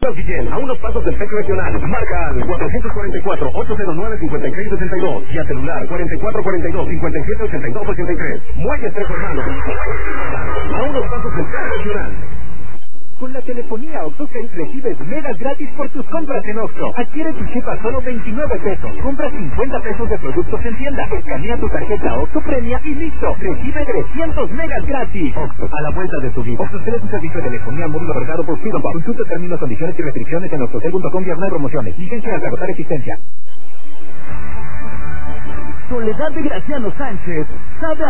Guillén, a unos pasos del PEC regional. Marca al 444-809-5662 y a celular 4442-5782-83. Muelles Tres Hermanos. A unos pasos del PEC regional. Con la telefonía OxoCell recibes megas gratis por tus compras en Oxxo. Adquiere tu chip a solo 29 pesos. Compra 50 pesos de productos en tienda. Escanea tu tarjeta Oxxo Premia y listo. Recibe 300 megas gratis. Oxxo, a la vuelta de tu vida. OxoCell es un servicio de telefonía móvil otorgado por Freedom Box. Consulta términos, condiciones y restricciones en oxocell.com/promociones. Fíjense hasta agotar existencia. Soledad de Graciano Sánchez sabe